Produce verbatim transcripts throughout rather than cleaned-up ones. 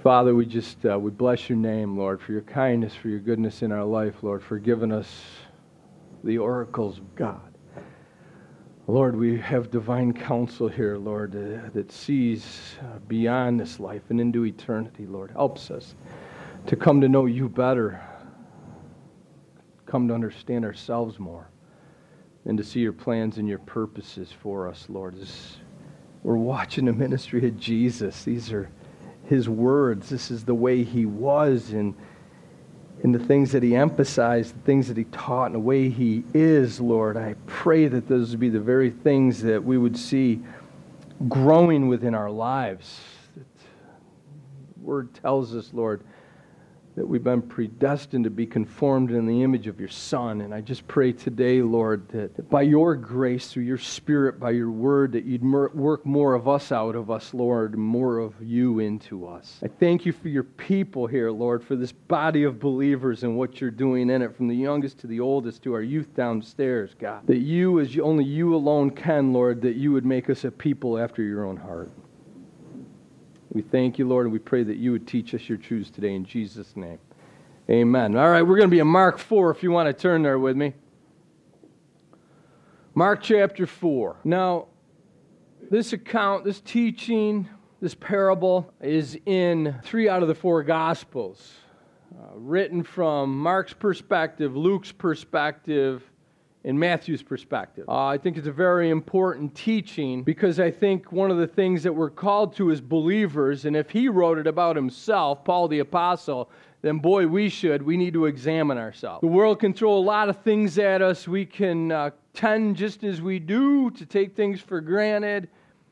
Father, we just, uh, we bless your name, Lord, for your kindness, for your goodness in our life, Lord, for giving us the oracles of God. Lord, we have divine counsel here, Lord, uh, that sees uh, beyond this life and into eternity, Lord. Helps us to come to know you better, come to understand ourselves more, and to see your plans and your purposes for us, Lord. As we're watching the ministry of Jesus. These are his words. This is the way he was, and in the things that he emphasized, the things that he taught, and the way he is, Lord. I pray that those would be the very things that we would see growing within our lives. That the word tells us, Lord, that we've been predestined to be conformed in the image of your Son. And I just pray today, Lord, that by your grace, through your Spirit, by your word, that you'd work more of us out of us, Lord, and more of you into us. I thank you for your people here, Lord, for this body of believers and what you're doing in it, from the youngest to the oldest to our youth downstairs, God. That you, as you, only you alone can, Lord, that you would make us a people after your own heart. We thank you, Lord, and we pray that you would teach us your truths today in Jesus' name. Amen. All right, we're going to be in Mark four if you want to turn there with me. Mark chapter four. Now, this account, this teaching, this parable is in three out of the four Gospels, uh, written from Mark's perspective, Luke's perspective, in Matthew's perspective. Uh, I think it's a very important teaching because I think one of the things that we're called to as believers, and if he wrote it about himself, Paul the Apostle, then boy, we should. We need to examine ourselves. The world can throw a lot of things at us. We can uh, tend, just as we do, to take things for granted.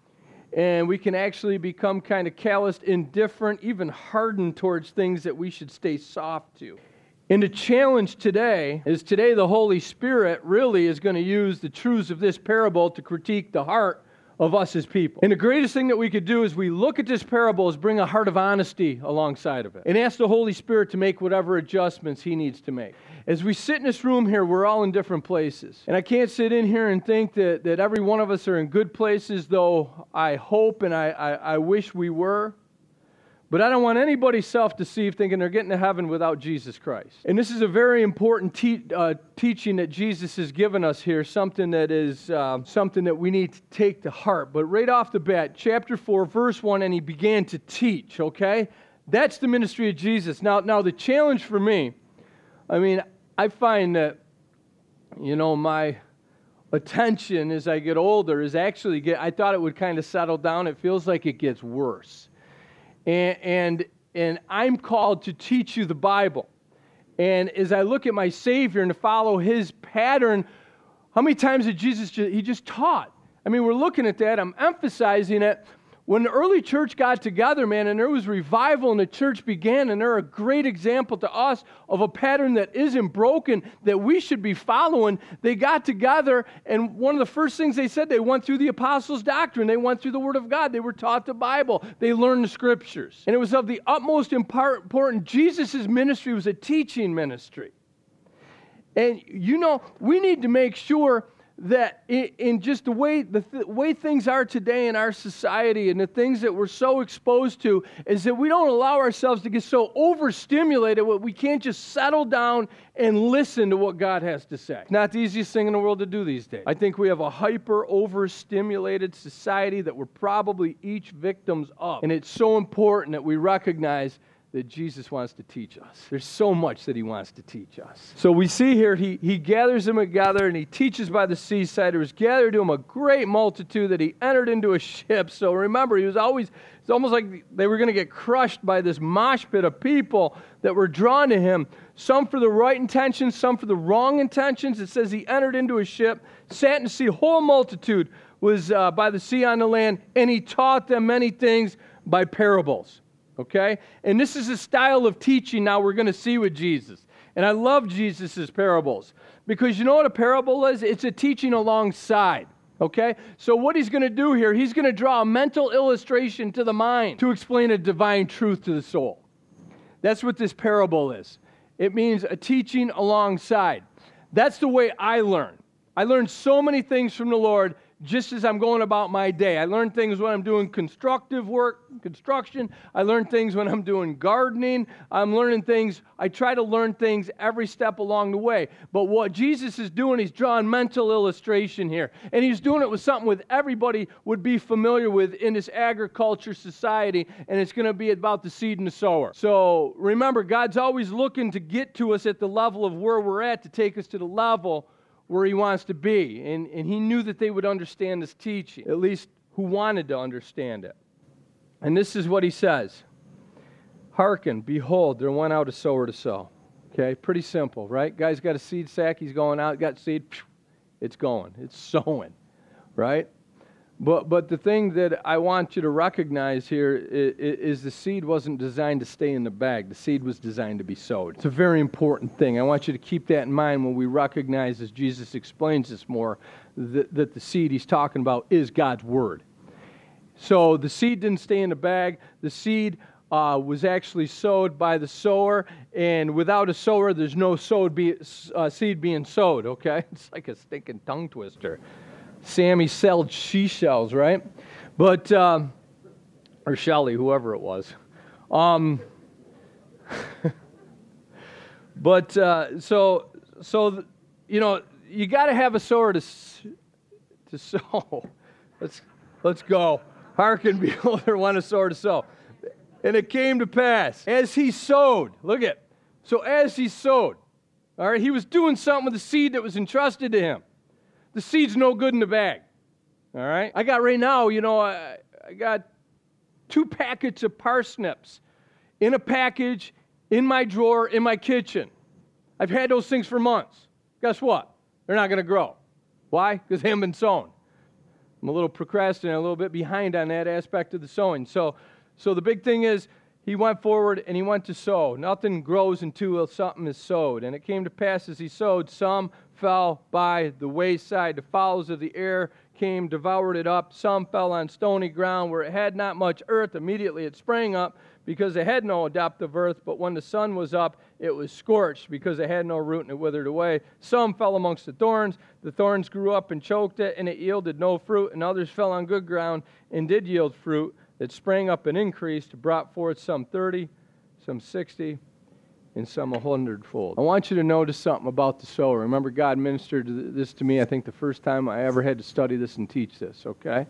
And we can actually become kind of calloused, indifferent, even hardened towards things that we should stay soft to. And the challenge today is today the Holy Spirit really is going to use the truths of this parable to critique the heart of us as people. And the greatest thing that we could do as we look at this parable is bring a heart of honesty alongside of it and ask the Holy Spirit to make whatever adjustments he needs to make. As we sit in this room here, we're all in different places. And I can't sit in here and think that, that every one of us are in good places, though I hope and I, I, I wish we were. But I don't want anybody self-deceived thinking they're getting to heaven without Jesus Christ. And this is a very important te- uh, teaching that Jesus has given us here, something that is uh, something that we need to take to heart. But right off the bat, chapter four, verse one, and he began to teach, okay? That's the ministry of Jesus. Now, now the challenge for me, I mean, I find that, you know, my attention as I get older is actually, get, I thought it would kind of settle down. It feels like it gets worse. And, and and I'm called to teach you the Bible. And as I look at my Savior and to follow his pattern, how many times did Jesus, just, he just taught? I mean, we're looking at that. I'm emphasizing it. When the early church got together, man, and there was revival and the church began, and they're a great example to us of a pattern that isn't broken, that we should be following. They got together, and one of the first things they said, they went through the apostles' doctrine. They went through the Word of God. They were taught the Bible. They learned the Scriptures. And it was of the utmost important. Jesus' ministry was a teaching ministry. And, you know, we need to make sure that in just the way the th- way things are today in our society and the things that we're so exposed to is that we don't allow ourselves to get so overstimulated that we can't just settle down and listen to what God has to say. It's not the easiest thing in the world to do these days. I think we have a hyper overstimulated society that we're probably each victims of. And it's so important that we recognize that Jesus wants to teach us. There's so much that he wants to teach us. So we see here, he, he gathers them together and he teaches by the seaside. There was gathered to him a great multitude that he entered into a ship. So remember, he was always, it's almost like they were going to get crushed by this mosh pit of people that were drawn to him. Some for the right intentions, some for the wrong intentions. It says he entered into a ship, sat in the sea. The whole multitude was uh, by the sea on the land, and he taught them many things by parables. Okay? And this is a style of teaching now we're going to see with Jesus. And I love Jesus' parables because you know what a parable is? It's a teaching alongside. Okay? So what he's going to do here, he's going to draw a mental illustration to the mind to explain a divine truth to the soul. That's what this parable is. It means a teaching alongside. That's the way I learn. I learned so many things from the Lord just as I'm going about my day. I learn things when I'm doing constructive work, construction. I learn things when I'm doing gardening. I'm learning things. I try to learn things every step along the way. But what Jesus is doing, he's drawing mental illustration here. And he's doing it with something with everybody would be familiar with in this agriculture society, and it's going to be about the seed and the sower. So remember, God's always looking to get to us at the level of where we're at to take us to the level where he wants to be. And, and he knew that they would understand this teaching, at least who wanted to understand it. And this is what he says. Hearken, behold, there went out a sower to sow. Okay, pretty simple, right? Guy's got a seed sack, he's going out, got seed, it's going, it's sowing, right? But but the thing that I want you to recognize here is, is the seed wasn't designed to stay in the bag. The seed was designed to be sowed. It's a very important thing. I want you to keep that in mind when we recognize, as Jesus explains this more, that, that the seed he's talking about is God's Word. So the seed didn't stay in the bag. The seed uh, was actually sowed by the sower, and without a sower, there's no sowed be, uh, seed being sowed, okay? It's like a stinking tongue twister. Sammy sold seashells, right? But, um, or Shelley, whoever it was. Um, but, uh, so, so, you know, you got to have a sower to, to sow. Let's, let's go. Hearken, behold, there went a sower to sow. And it came to pass, as he sowed, look at, so as he sowed, all right, he was doing something with the seed that was entrusted to him. The seed's no good in the bag, all right? I got right now, you know, I, I got two packets of parsnips in a package in my drawer in my kitchen. I've had those things for months. Guess what? They're not going to grow. Why? Because they haven't been sown. I'm a little procrastinating, a little bit behind on that aspect of the sowing. So, so the big thing is, he went forward and he went to sow. Nothing grows until something is sowed. And it came to pass as he sowed, some fell by the wayside. The fowls of the air came, devoured it up. Some fell on stony ground where it had not much earth. Immediately it sprang up because it had no depth of earth. But when the sun was up, it was scorched because it had no root and it withered away. Some fell amongst the thorns. The thorns grew up and choked it, and it yielded no fruit. And others fell on good ground and did yield fruit. It sprang up and increased, brought forth some thirty, some sixty, and some a hundredfold. I want you to notice something about the sower. Remember, God ministered this to me, I think, the first time I ever had to study this and teach this, okay?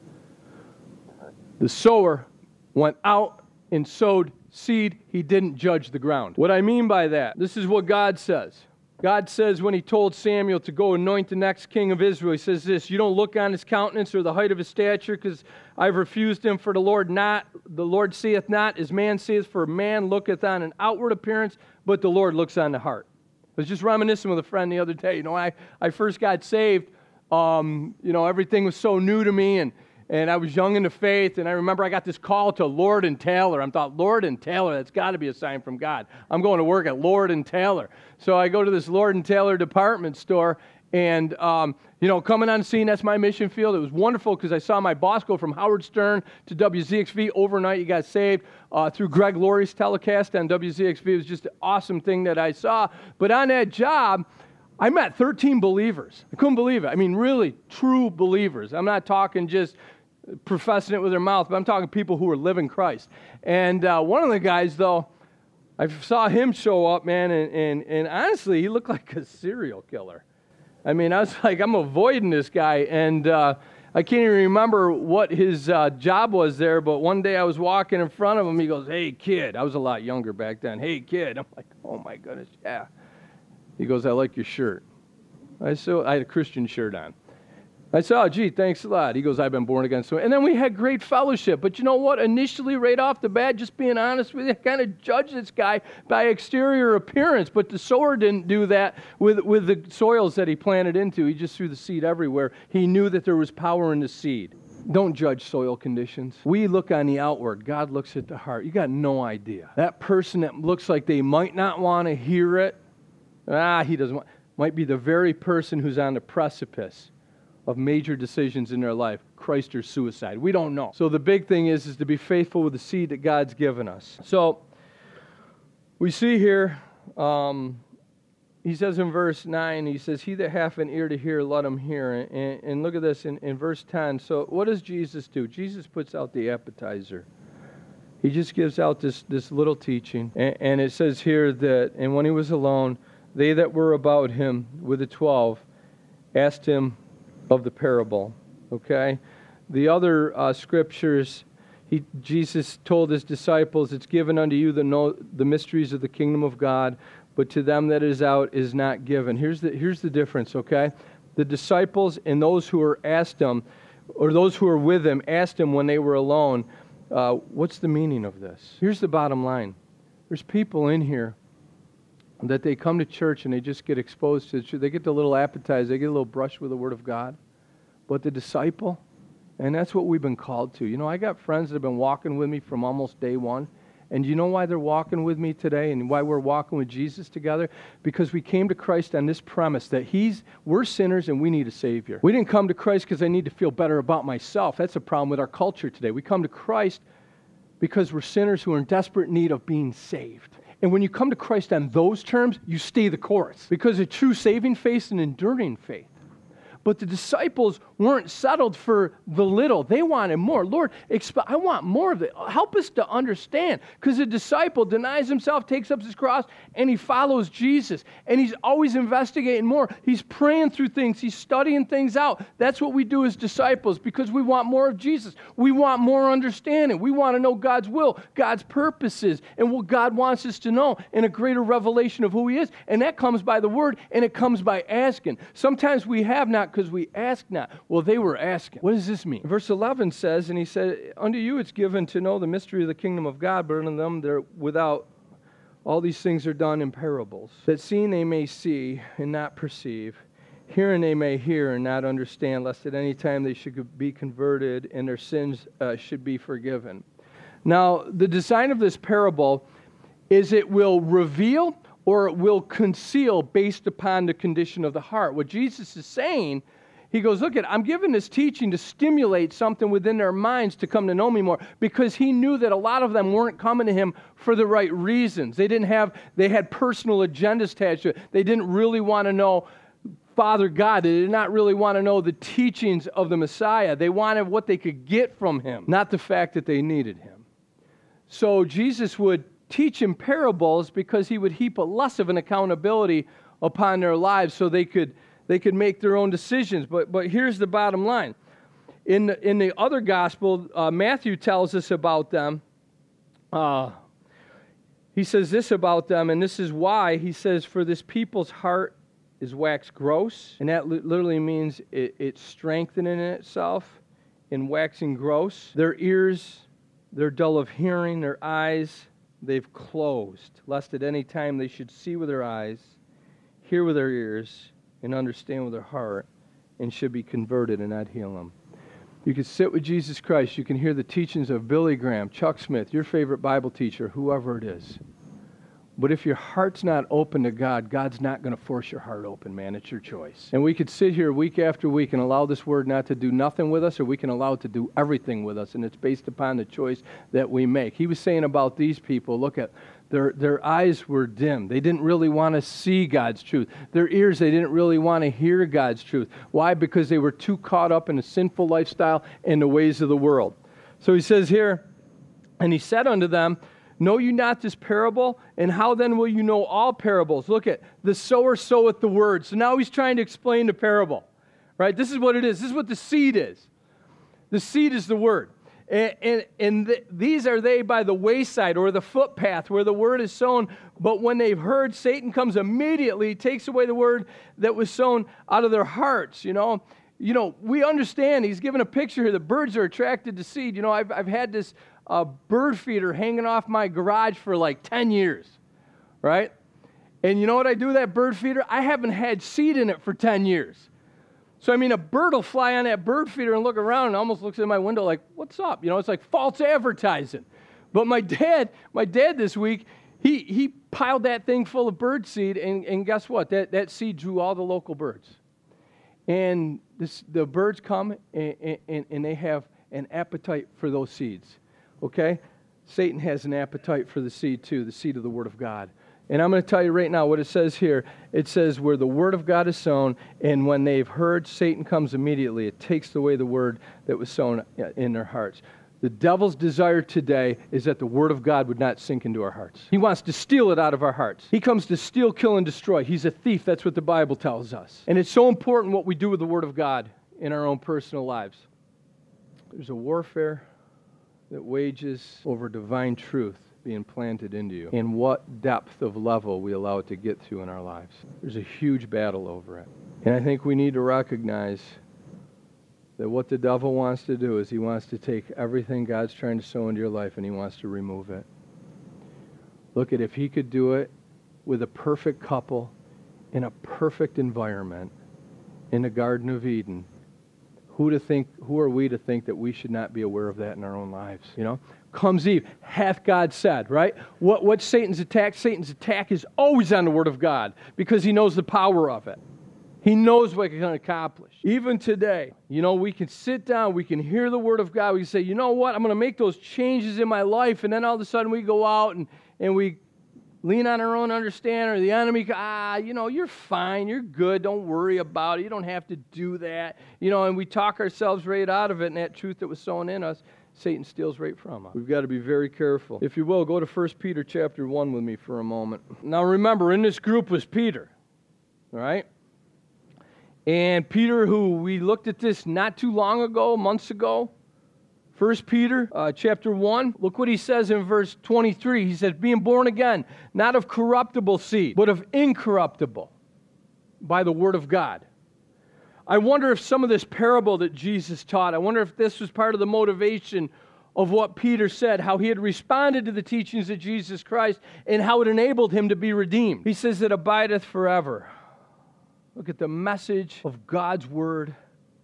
The sower went out and sowed seed. He didn't judge the ground. What I mean by that, this is what God says. God says when he told Samuel to go anoint the next king of Israel, he says this, you don't look on his countenance or the height of his stature, because I've refused him, for the Lord not, the Lord seeth not as man seeth, for man looketh on an outward appearance, but the Lord looks on the heart. I was just reminiscing with a friend the other day. You know, I, I first got saved, um, you know, everything was so new to me, and And I was young in the faith, and I remember I got this call to Lord and Taylor. I thought, Lord and Taylor, that's got to be a sign from God. I'm going to work at Lord and Taylor. So I go to this Lord and Taylor department store, and, um, you know, coming on the scene, that's my mission field. It was wonderful because I saw my boss go from Howard Stern to W Z X V overnight. He got saved uh, through Greg Laurie's telecast on W Z X V. It was just an awesome thing that I saw. But on that job, I met thirteen believers. I couldn't believe it. I mean, really, true believers. I'm not talking just professing it with their mouth, but I'm talking people who are living Christ. And uh, one of the guys, though, I saw him show up, man, and, and, and honestly, he looked like a serial killer. I mean, I was like, I'm avoiding this guy, and uh, I can't even remember what his uh, job was there, but one day I was walking in front of him, he goes, hey, kid. I was a lot younger back then. Hey, kid. I'm like, oh, my goodness, yeah. He goes, I like your shirt. I, so, I had a Christian shirt on. I said, oh, gee, thanks a lot. He goes, I've been born again. So, and then we had great fellowship. But you know what? Initially, right off the bat, just being honest with you, I kind of judged this guy by exterior appearance. But the sower didn't do that with, with the soils that he planted into. He just threw the seed everywhere. He knew that there was power in the seed. Don't judge soil conditions. We look on the outward. God looks at the heart. You got no idea. That person that looks like they might not want to hear it, ah, he doesn't want, might be the very person who's on the precipice of major decisions in their life, Christ or suicide. We don't know. So the big thing is, is to be faithful with the seed that God's given us. So we see here, um, he says in verse nine, he says, he that hath an ear to hear, let him hear. And, and look at this in, in verse ten. So what does Jesus do? Jesus puts out the appetizer. He just gives out this, this little teaching. And, and it says here that, and when he was alone, they that were about him with the twelve asked him of the parable. Okay? The other uh, scriptures, he, Jesus told his disciples, it's given unto you the, know, the mysteries of the kingdom of God, but to them that is out is not given. Here's the, here's the difference, okay? The disciples and those who were asked him, or those who were with him, asked him when they were alone, uh, what's the meaning of this? Here's the bottom line. There's people in here that they come to church and they just get exposed to it. They get the little appetizer, they get a little brush with the Word of God. But the disciple, and that's what we've been called to. You know, I got friends that have been walking with me from almost day one. And you know why they're walking with me today and why we're walking with Jesus together? Because we came to Christ on this premise that he's we're sinners and we need a Savior. We didn't come to Christ because I need to feel better about myself. That's a problem with our culture today. We come to Christ because we're sinners who are in desperate need of being saved. And when you come to Christ on those terms, you stay the course. Because a true saving faith is an enduring faith. But the disciples weren't settled for the little. They wanted more. Lord, exp- I want more of it. Help us to understand. Because a disciple denies himself, takes up his cross, and he follows Jesus. And he's always investigating more. He's praying through things. He's studying things out. That's what we do as disciples because we want more of Jesus. We want more understanding. We want to know God's will, God's purposes, and what God wants us to know, and a greater revelation of who he is. And that comes by the word, and it comes by asking. Sometimes we have not because we ask not. Well, they were asking. What does this mean? Verse eleven says, and he said, unto you it's given to know the mystery of the kingdom of God, but unto them they're without. All these things are done in parables, that seeing they may see and not perceive, hearing they may hear and not understand, lest at any time they should be converted and their sins uh, should be forgiven. Now, the design of this parable is it will reveal or it will conceal based upon the condition of the heart. What Jesus is saying, he goes, look, at, I'm giving this teaching to stimulate something within their minds to come to know me more, because he knew that a lot of them weren't coming to him for the right reasons. They didn't have, they had personal agendas attached to it. They didn't really want to know Father God. They did not really want to know the teachings of the Messiah. They wanted what they could get from him, not the fact that they needed him. So Jesus would teach in parables because he would heap a less of an accountability upon their lives so they could they could make their own decisions. But but here's the bottom line. In the, in the other gospel, uh, Matthew tells us about them. Uh, he says this about them, and this is why. He says, for this people's heart is waxed gross, and that li- literally means it, it's strengthening itself in waxing gross. Their ears, they're dull of hearing, their eyes, they've closed, lest at any time they should see with their eyes, hear with their ears, and understand with their heart, and should be converted and not heal them. You can sit with Jesus Christ. You can hear the teachings of Billy Graham, Chuck Smith, your favorite Bible teacher, whoever it is. But if your heart's not open to God, God's not going to force your heart open, man. It's your choice. And we could sit here week after week and allow this word not to do nothing with us, or we can allow it to do everything with us, and it's based upon the choice that we make. He was saying about these people, look at their their eyes were dim. They didn't really want to see God's truth. Their ears, they didn't really want to hear God's truth. Why? Because they were too caught up in a sinful lifestyle and the ways of the world. So he says here, and he said unto them, know you not this parable? And how then will you know all parables? Look at, the sower soweth the word. So now he's trying to explain the parable, right? This is what it is. This is what the seed is. The seed is the word. And, and, and th- these are they by the wayside or the footpath where the word is sown. But when they've heard, Satan comes immediately, takes away the word that was sown out of their hearts, you know. You know, we understand, he's given a picture here, the birds are attracted to seed. You know, I've, I've had this uh, bird feeder hanging off my garage for like ten years, right? And you know what I do with that bird feeder? I haven't had seed in it for ten years. So, I mean, a bird will fly on that bird feeder and look around and almost looks at my window like, what's up? You know, it's like false advertising. But my dad, my dad this week, he he piled that thing full of bird seed, and, and guess what? That, that seed drew all the local birds. And this, the birds come, and, and, and they have an appetite for those seeds, okay? Satan has an appetite for the seed too, the seed of the Word of God. And I'm going to tell you right now what it says here. It says where the word of God is sown, and when they've heard, Satan comes immediately. It takes away the word that was sown in their hearts. The devil's desire today is that the word of God would not sink into our hearts. He wants to steal it out of our hearts. He comes to steal, kill, and destroy. He's a thief. That's what the Bible tells us. And it's so important what we do with the word of God in our own personal lives. There's a warfare that wages over divine truth being planted into you, and what depth of level we allow it to get to in our lives. There's a huge battle over it. And I think we need to recognize that what the devil wants to do is he wants to take everything God's trying to sow into your life and he wants to remove it. Look at if he could do it with a perfect couple in a perfect environment in the Garden of Eden, who to think, who are we to think that we should not be aware of that in our own lives, you know? Comes Eve, hath God said, right? What, what's Satan's attack? Satan's attack is always on the Word of God because he knows the power of it. He knows what it can accomplish. Even today, you know, we can sit down, we can hear the Word of God, we can say, you know what, I'm going to make those changes in my life, and then all of a sudden we go out and, and we lean on our own understanding, or the enemy, ah, you know, you're fine, you're good, don't worry about it, you don't have to do that. You know, and we talk ourselves right out of it, and that truth that was sown in us, Satan steals right from us. We've got to be very careful. If you will, go to First Peter chapter one with me for a moment. Now remember, in this group was Peter, all right? And Peter, who we looked at this not too long ago, months ago, First Peter uh, chapter one, look what he says in verse twenty-three. He says, being born again, not of corruptible seed, but of incorruptible, by the word of God. I wonder if some of this parable that Jesus taught, I wonder if this was part of the motivation of what Peter said, how he had responded to the teachings of Jesus Christ and how it enabled him to be redeemed. He says, it abideth forever. Look at the message of God's word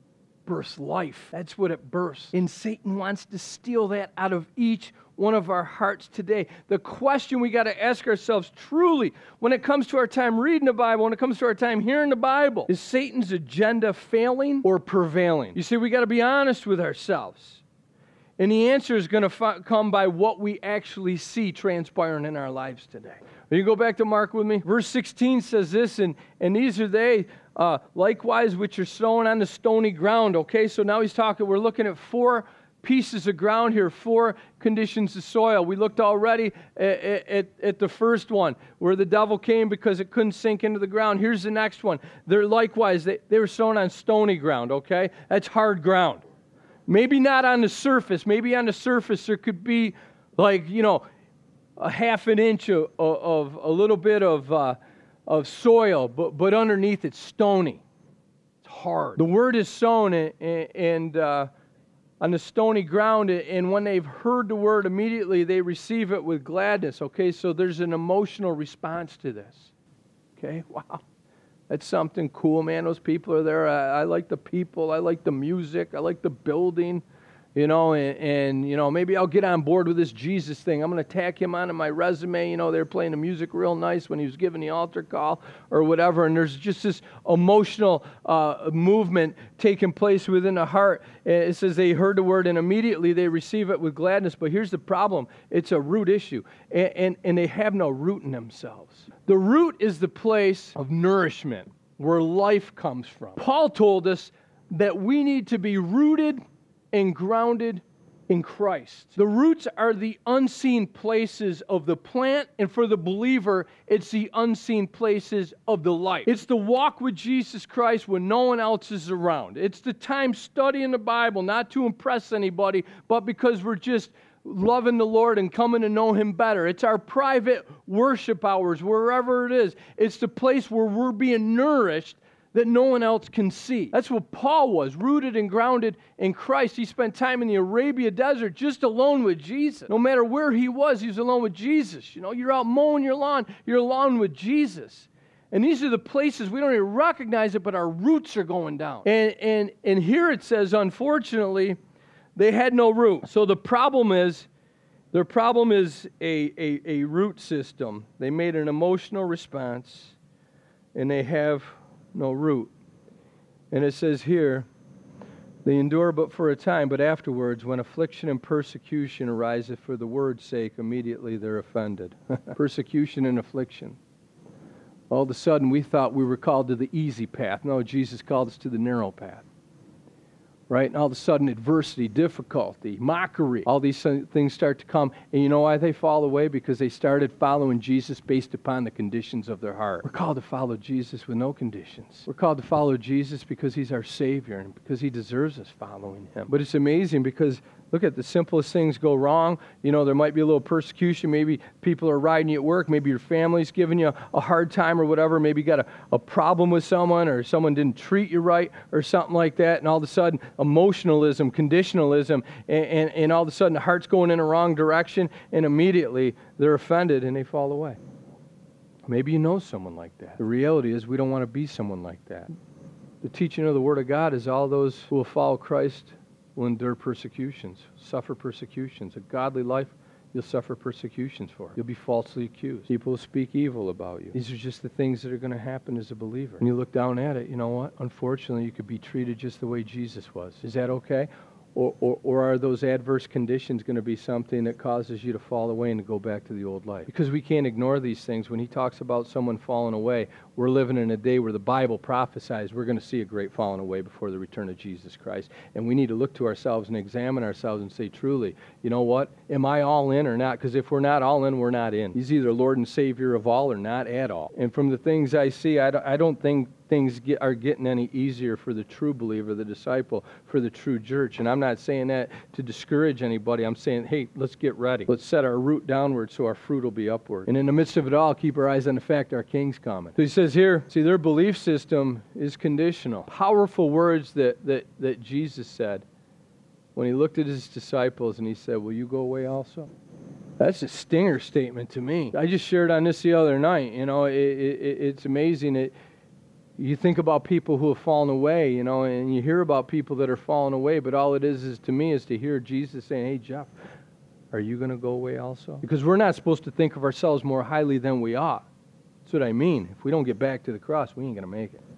births life. That's what it births. And Satan wants to steal that out of each one of our hearts today. The question we got to ask ourselves truly when it comes to our time reading the Bible, when it comes to our time hearing the Bible, is Satan's agenda failing or prevailing? You see, we got to be honest with ourselves. And the answer is going to fi- come by what we actually see transpiring in our lives today. You go back to Mark with me. Verse sixteen says this, and, and these are they, uh, likewise, which are sown on the stony ground. Okay, so now he's talking, we're looking at four pieces of ground here, four conditions of soil. We looked already at, at, at the first one, where the devil came because it couldn't sink into the ground. Here's the next one. They're likewise, they, they were sown on stony ground, okay? That's hard ground. Maybe not on the surface. Maybe on the surface there could be like, you know, a half an inch of, of, of a little bit of uh, of soil, but, but underneath it's stony. It's hard. The word is sown and, and uh, on the stony ground, and when they've heard the word immediately, they receive it with gladness. Okay, so there's an emotional response to this. Okay, wow. That's something cool, man. Those people are there. I, I like the people. I like the music. I like the building. You know, and, and, you know, maybe I'll get on board with this Jesus thing. I'm going to tack him onto my resume. You know, they're playing the music real nice when he was giving the altar call or whatever. And there's just this emotional uh, movement taking place within the heart. It says they heard the word and immediately they receive it with gladness. But here's the problem. It's a root issue. And, and, and they have no root in themselves. The root is the place of nourishment where life comes from. Paul told us that we need to be rooted and grounded in Christ. The roots are the unseen places of the plant, and for the believer, it's the unseen places of the life. It's the walk with Jesus Christ when no one else is around. It's the time studying the Bible, not to impress anybody, but because we're just loving the Lord and coming to know Him better. It's our private worship hours, wherever it is. It's the place where we're being nourished that no one else can see. That's what Paul was, rooted and grounded in Christ. He spent time in the Arabia desert just alone with Jesus. No matter where he was, he was alone with Jesus. You know, you're out mowing your lawn, you're alone with Jesus. And these are the places we don't even recognize it, but our roots are going down. And and and here it says, unfortunately, they had no root. So the problem is, their problem is a, a, a root system. They made an emotional response, and they have no root. And it says here, They endure but for a time, but afterwards, when affliction and persecution ariseth for the word's sake, immediately they're offended. Persecution and affliction. All of a sudden, we thought we were called to the easy path. No, Jesus called us to the narrow path. Right? And all of a sudden, adversity, difficulty, mockery, all these things start to come. And you know why they fall away? Because they started following Jesus based upon the conditions of their heart. We're called to follow Jesus with no conditions. We're called to follow Jesus because He's our Savior and because He deserves us following Him. But it's amazing because, look at the simplest things go wrong. You know, there might be a little persecution. Maybe people are riding you at work. Maybe your family's giving you a hard time or whatever. Maybe you got a, a problem with someone or someone didn't treat you right or something like that. And all of a sudden, emotionalism, conditionalism, and, and, and all of a sudden the heart's going in the wrong direction, and immediately they're offended and they fall away. Maybe you know someone like that. The reality is we don't want to be someone like that. The teaching of the Word of God is all those who will follow Christ will endure persecutions, suffer persecutions. A godly life, you'll suffer persecutions for. You'll be falsely accused. People will speak evil about you. These are just the things that are going to happen as a believer. And you look down at it, you know what? Unfortunately, you could be treated just the way Jesus was. Is that okay? Or, or, or are those adverse conditions going to be something that causes you to fall away and to go back to the old life? Because we can't ignore these things. When he talks about someone falling away, we're living in a day where the Bible prophesies we're going to see a great falling away before the return of Jesus Christ. And we need to look to ourselves and examine ourselves and say, truly, you know what? Am I all in or not? Because if we're not all in, we're not in. He's either Lord and Savior of all or not at all. And from the things I see, I don't, I don't think things get, are getting any easier for the true believer, the disciple, for the true church. And I'm not saying that to discourage anybody. I'm saying, hey, let's get ready. Let's set our root downward so our fruit will be upward. And in the midst of it all, keep our eyes on the fact our King's coming. So he says here, see, their belief system is conditional. Powerful words that, that, that Jesus said when he looked at his disciples and he said, will you go away also? That's a stinger statement to me. I just shared on this the other night. You know, it, it, it's amazing. It, You think about people who have fallen away, you know, and you hear about people that are falling away, but all it is is to me is to hear Jesus saying, hey, Jeff, are you going to go away also? Because we're not supposed to think of ourselves more highly than we ought. That's what I mean. If we don't get back to the cross, we ain't going to make it.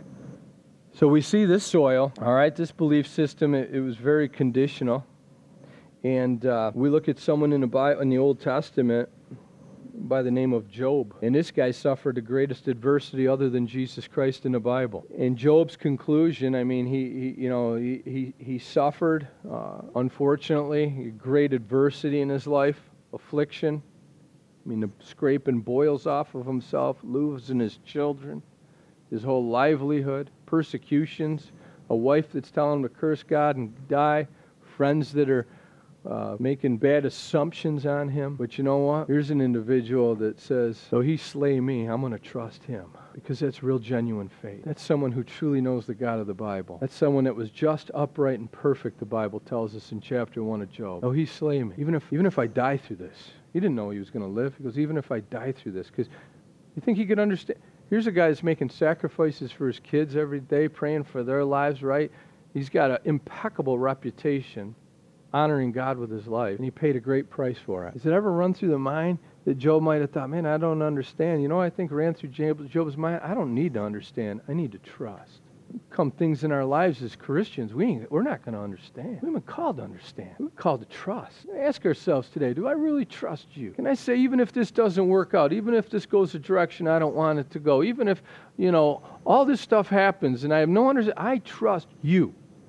So we see this soil, all right, this belief system, it, it was very conditional. And uh, we look at someone in the Bible, in the Old Testament by the name of Job. And this guy suffered the greatest adversity other than Jesus Christ in the Bible. In Job's conclusion, I mean, he, he you know, he, he, he suffered, uh, unfortunately, great adversity in his life, affliction. I mean, the scraping boils off of himself, losing his children, his whole livelihood, persecutions, a wife that's telling him to curse God and die, friends that are Uh, making bad assumptions on him. But you know what? Here's an individual that says, though he slay me, I'm going to trust him. Because that's real genuine faith. That's someone who truly knows the God of the Bible. That's someone that was just, upright, and perfect, the Bible tells us in chapter one of Job. Though he slay me, even if, even if I die through this. He didn't know he was going to live. He goes, even if I die through this. Because you think he could understand? Here's a guy that's making sacrifices for his kids every day, praying for their lives, right? He's got an impeccable reputation, honoring God with his life, and he paid a great price for it. Has it ever run through the mind that Job might have thought, man, I don't understand. You know what I think ran through Job's mind? I don't need to understand. I need to trust. Come things in our lives as Christians, we ain't, we're not going to understand. We've been called to understand. We're called to trust. Ask ourselves today, do I really trust you? Can I say, even if this doesn't work out, even if this goes a direction I don't want it to go, even if, you know, all this stuff happens and I have no understanding, I trust you.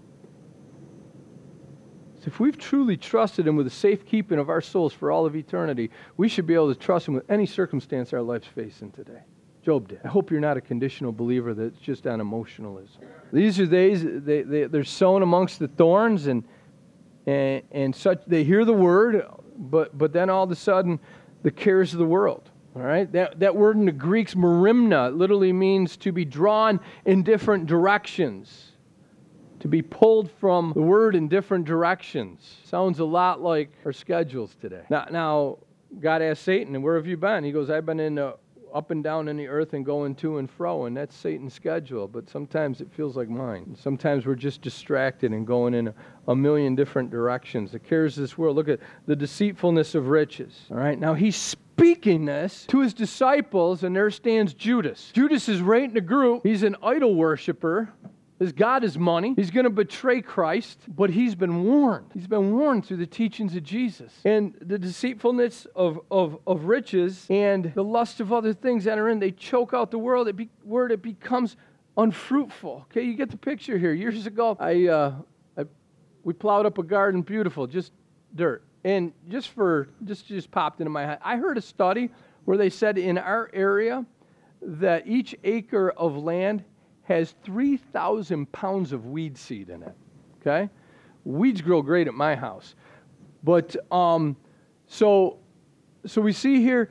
If we've truly trusted him with the safekeeping of our souls for all of eternity, we should be able to trust him with any circumstance our life's facing today. Job did. I hope you're not a conditional believer that's just on emotionalism. These are days, they, they, they're sown amongst the thorns, and, and, and such. They hear the word, but, but then all of a sudden, the cares of the world. All right? That, that word in the Greek's merimna literally means to be drawn in different directions. To be pulled from the word in different directions. Sounds a lot like our schedules today. Now, now God asked Satan, where have you been? He goes, I've been in the, up and down in the earth and going to and fro, and that's Satan's schedule, but sometimes it feels like mine. Sometimes we're just distracted and going in a, a million different directions. The cares of this world. Look at the deceitfulness of riches. All right, now he's speaking this to his disciples, and there stands Judas. Judas is right in the group. He's an idol worshiper. His God is money. He's going to betray Christ, but he's been warned. He's been warned through the teachings of Jesus. And the deceitfulness of, of, of riches and the lust of other things that are in, they choke out the world. It be, word it becomes unfruitful. Okay, you get the picture here. Years ago, I, uh, I we plowed up a garden, beautiful, just dirt. And just for, just, just popped into my head, I heard a study where they said in our area that each acre of land has three thousand pounds of weed seed in it, okay? Weeds grow great at my house. But, um, so, so we see here,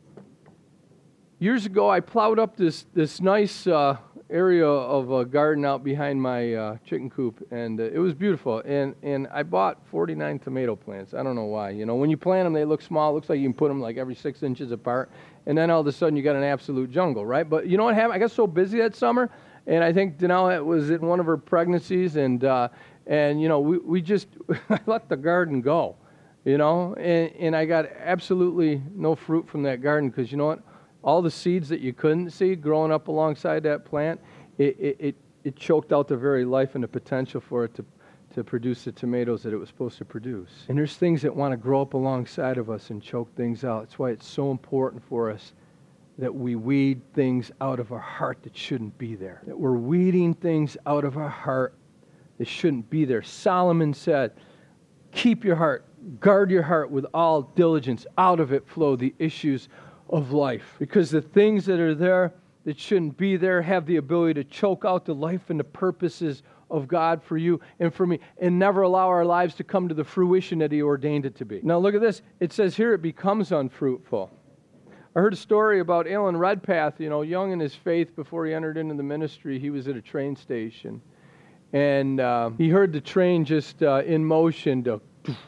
years ago I plowed up this, this nice uh, area of a garden out behind my uh, chicken coop, and uh, it was beautiful. And, and I bought forty-nine tomato plants. I don't know why. You know, when you plant them, they look small. It looks like you can put them like every six inches apart. And then all of a sudden you got an absolute jungle, right? But you know what happened? I got so busy that summer, and I think Danelle was in one of her pregnancies, and uh, and you know we we just I let the garden go, you know, and and I got absolutely no fruit from that garden because you know what, all the seeds that you couldn't see growing up alongside that plant, it it it, it choked out the very life and the potential for it to to produce the tomatoes that it was supposed to produce. And there's things that want to grow up alongside of us and choke things out. That's why it's so important for us that we weed things out of our heart that shouldn't be there. That we're weeding things out of our heart that shouldn't be there. Solomon said, keep your heart, guard your heart with all diligence. Out of it flow the issues of life. Because the things that are there that shouldn't be there have the ability to choke out the life and the purposes of God for you and for me, and never allow our lives to come to the fruition that He ordained it to be. Now look at this. It says here it becomes unfruitful. I heard a story about Alan Redpath, you know, young in his faith before he entered into the ministry. He was at a train station, and uh, he heard the train just uh, in motion. To,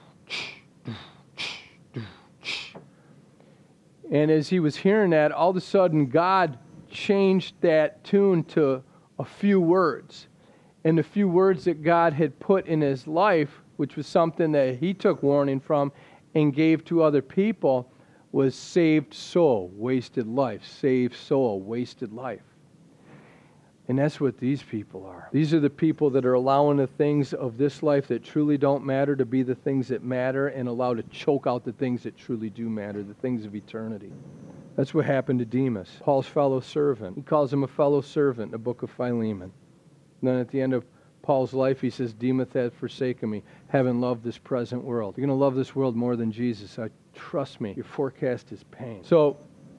and as he was hearing that, all of a sudden God changed that tune to a few words. And the few words that God had put in his life, which was something that he took warning from and gave to other people, was saved soul, wasted life. Saved soul, wasted life. And that's what these people are. These are the people that are allowing the things of this life that truly don't matter to be the things that matter and allow to choke out the things that truly do matter, the things of eternity. That's what happened to Demas, Paul's fellow servant. He calls him a fellow servant in the book of Philemon. And then at the end of Paul's life, he says, Demas hath forsaken me, having loved this present world. You're going to love this world more than Jesus. I, trust me, your forecast is pain. So,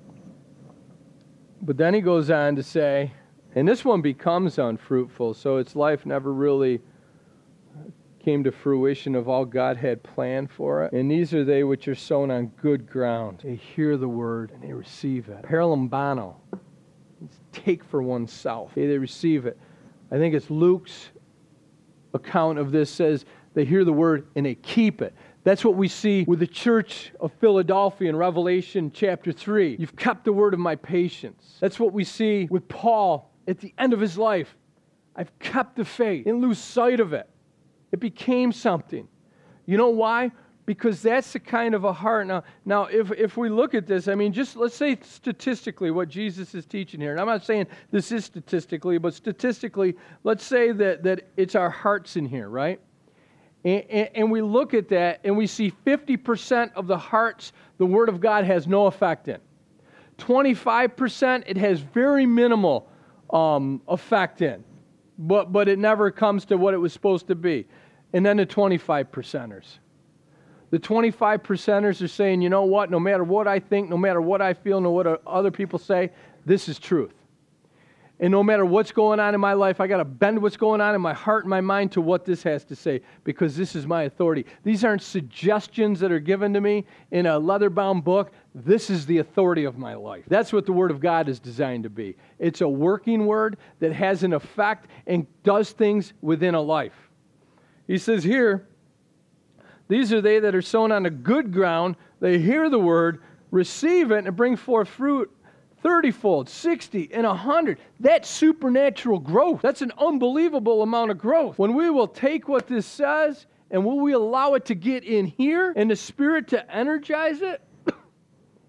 but then he goes on to say, and this one becomes unfruitful, so its life never really came to fruition of all God had planned for it. And these are they which are sown on good ground. They hear the word and they receive it. Paralambano. It's take for oneself. Okay, they receive it. I think it's Luke's account of this says they hear the word and they keep it. That's what we see with the church of Philadelphia in Revelation chapter three. You've kept the word of my patience. That's what we see with Paul at the end of his life. I've kept the faith. Didn't lose sight of it. It became something. You know why? Because that's the kind of a heart. Now, now if, if we look at this, I mean, just let's say statistically what Jesus is teaching here. And I'm not saying this is statistically, but statistically, let's say that, that it's our hearts in here, right? And, and, and we look at that and we see fifty percent of the hearts the Word of God has no effect in. twenty-five percent it has very minimal um, effect in. But, but it never comes to what it was supposed to be. And then the twenty-five percenters. The twenty-five percenters are saying, you know what, no matter what I think, no matter what I feel, no matter what other people say, this is truth. And no matter what's going on in my life, I got to bend what's going on in my heart and my mind to what this has to say, because this is my authority. These aren't suggestions that are given to me in a leather-bound book. This is the authority of my life. That's what the Word of God is designed to be. It's a working word that has an effect and does things within a life. He says here, these are they that are sown on a good ground. They hear the word, receive it, and bring forth fruit thirty-fold, sixty, and one hundred. That's supernatural growth. That's an unbelievable amount of growth. When we will take what this says and will we allow it to get in here and the Spirit to energize it,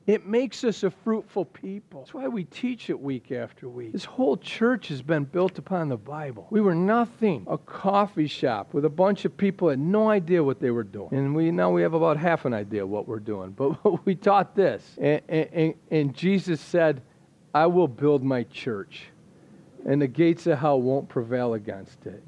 It makes us a fruitful people. That's why we teach it week after week. This whole church has been built upon the Bible. We were nothing, a coffee shop with a bunch of people who had no idea what they were doing. And we now we have about half an idea what we're doing. But we taught this. And, and, and Jesus said, I will build my church, and the gates of hell won't prevail against it.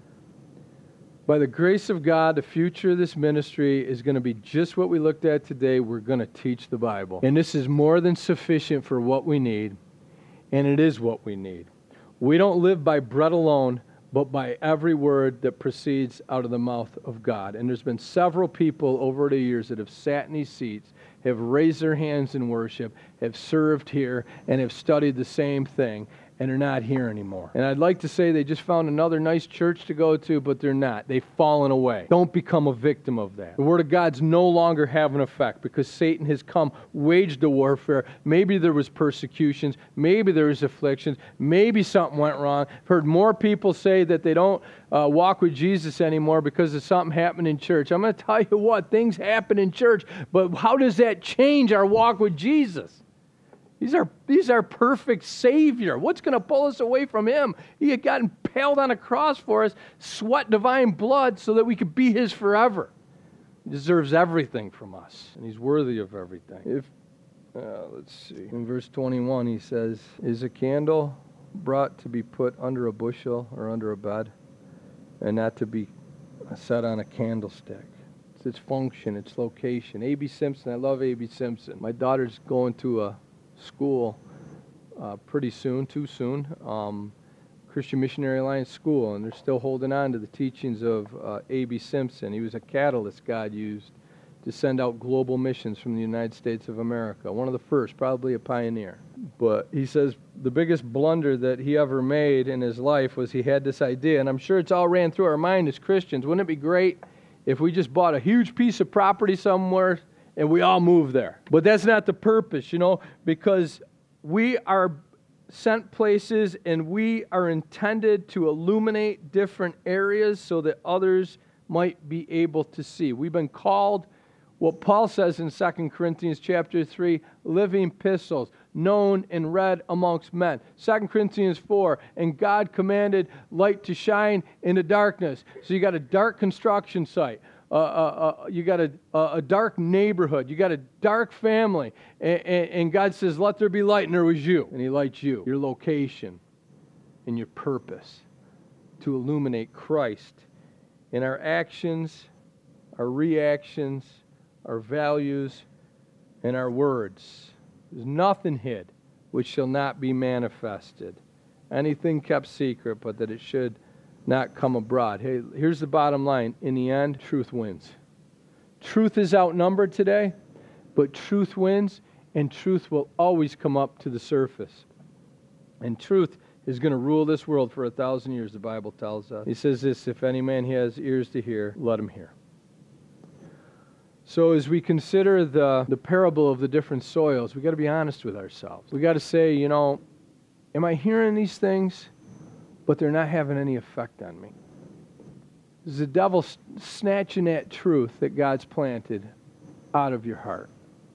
By the grace of God, the future of this ministry is going to be just what we looked at today. We're going to teach the Bible. And this is more than sufficient for what we need, and it is what we need. We don't live by bread alone, but by every word that proceeds out of the mouth of God. And there's been several people over the years that have sat in these seats, have raised their hands in worship, have served here, and have studied the same thing, and are not here anymore. And I'd like to say they just found another nice church to go to, but they're not. They've fallen away. Don't become a victim of that. The Word of God's no longer have an effect because Satan has come, waged a warfare. Maybe there was persecutions. Maybe there was afflictions. Maybe something went wrong. I've heard more people say that they don't uh, walk with Jesus anymore because of something happened in church. I'm going to tell you what, things happen in church, but how does that change our walk with Jesus? He's our, he's our perfect Savior. What's going to pull us away from Him? He had gotten impaled on a cross for us, sweat divine blood so that we could be His forever. He deserves everything from us, and He's worthy of everything. If uh, let's see. In verse twenty-one, he says, is a candle brought to be put under a bushel or under a bed, and not to be set on a candlestick? It's its function, its location. A B Simpson, I love A B Simpson. My daughter's going to a school uh, pretty soon, too soon, um, Christian Missionary Alliance School, and they're still holding on to the teachings of uh, A B Simpson. He was a catalyst God used to send out global missions from the United States of America. One of the first, probably a pioneer. But he says the biggest blunder that he ever made in his life was he had this idea, and I'm sure it's all ran through our mind as Christians. Wouldn't it be great if we just bought a huge piece of property somewhere and we all move there? But that's not the purpose, you know, because we are sent places and we are intended to illuminate different areas so that others might be able to see. We've been called, what Paul says in Second Corinthians chapter three, living epistles, known and read amongst men. Second Corinthians four, and God commanded light to shine in the darkness. So you got a dark construction site. Uh, uh, uh, you got a, a dark neighborhood. You got a dark family. And, and, and God says, let there be light, and there was you. And He lights you, your location, and your purpose to illuminate Christ in our actions, our reactions, our values, and our words. There's nothing hid which shall not be manifested. Anything kept secret, but that it should not come abroad. Hey, here's the bottom line. In the end, truth wins. Truth is outnumbered today, but truth wins, and truth will always come up to the surface. And truth is going to rule this world for a thousand years, the Bible tells us. He says this, if any man has ears to hear, let him hear. So as we consider the, the parable of the different soils, we've got to be honest with ourselves. We've got to say, you know, am I hearing these things, but they're not having any effect on me? Is the devil snatching that truth that God's planted out of your heart?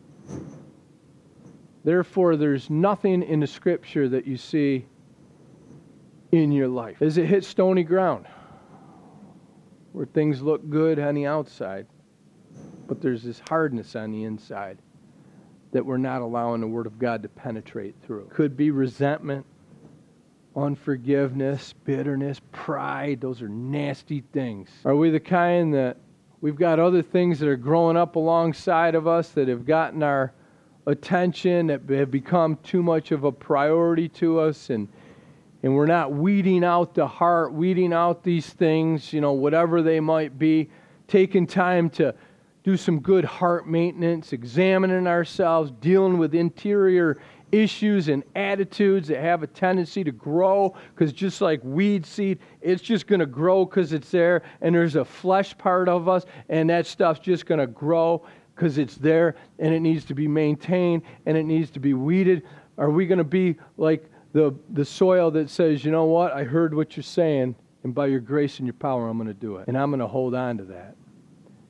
Therefore, there's nothing in the Scripture that you see in your life. As it hits stony ground, where things look good on the outside, but there's this hardness on the inside that we're not allowing the Word of God to penetrate through. Could be resentment, unforgiveness, bitterness, pride. Those are nasty things. Are we the kind that we've got other things that are growing up alongside of us that have gotten our attention, that have become too much of a priority to us, and and we're not weeding out the heart, weeding out these things, you know, whatever they might be, taking time to do some good heart maintenance, examining ourselves, dealing with interior issues and attitudes that have a tendency to grow, because just like weed seed, it's just going to grow because it's there, and there's a flesh part of us, and that stuff's just going to grow because it's there, and it needs to be maintained, and it needs to be weeded. Are we going to be like the, the soil that says, you know what, I heard what you're saying, and by your grace and your power, I'm going to do it, and I'm going to hold on to that?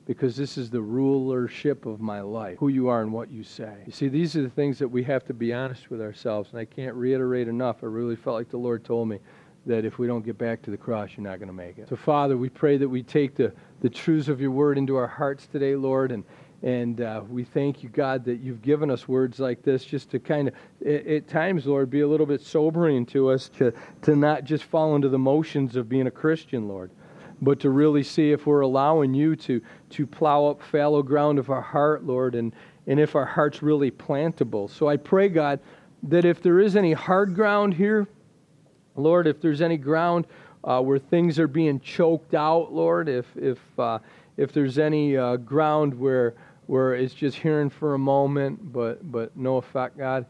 because this is the rulership of my life, who you are and what you say. You see, these are the things that we have to be honest with ourselves, and I can't reiterate enough. I really felt like the Lord told me that if we don't get back to the cross, you're not going to make it. So, Father, we pray that we take the, the truths of your word into our hearts today, Lord, and And uh, we thank you, God, that you've given us words like this just to kind of, at, at times, Lord, be a little bit sobering to us to, to not just fall into the motions of being a Christian, Lord, but to really see if we're allowing you to, to plow up fallow ground of our heart, Lord, and, and if our heart's really plantable. So I pray, God, that if there is any hard ground here, Lord, if there's any ground uh, where things are being choked out, Lord, if if uh, if there's any uh, ground where where it's just hearing for a moment, but but no effect, God,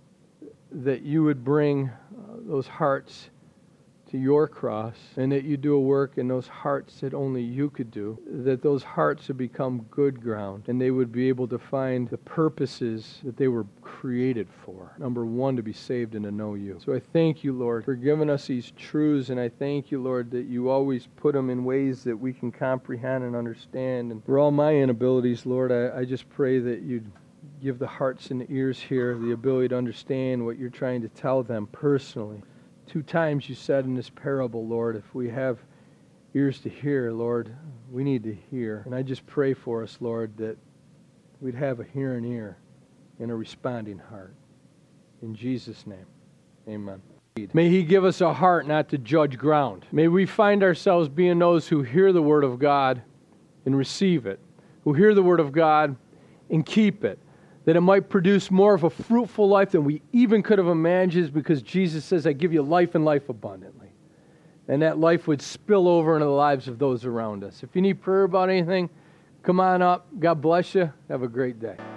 that you would bring uh, those hearts to your cross, and that you do a work in those hearts that only you could do, that those hearts would become good ground, and they would be able to find the purposes that they were created for. Number one, to be saved and to know you. So I thank you, Lord, for giving us these truths, and I thank you, Lord, that you always put them in ways that we can comprehend and understand. And for all my inabilities, Lord, I, I just pray that you'd give the hearts and the ears here the ability to understand what you're trying to tell them personally. Two times you said in this parable, Lord, if we have ears to hear, Lord, we need to hear. And I just pray for us, Lord, that we'd have a hearing ear and a responding heart. In Jesus' name, amen. May he give us a heart not to judge ground. May we find ourselves being those who hear the word of God and receive it, who hear the word of God and keep it, that it might produce more of a fruitful life than we even could have imagined, because Jesus says, I give you life and life abundantly. And that life would spill over into the lives of those around us. If you need prayer about anything, come on up. God bless you. Have a great day.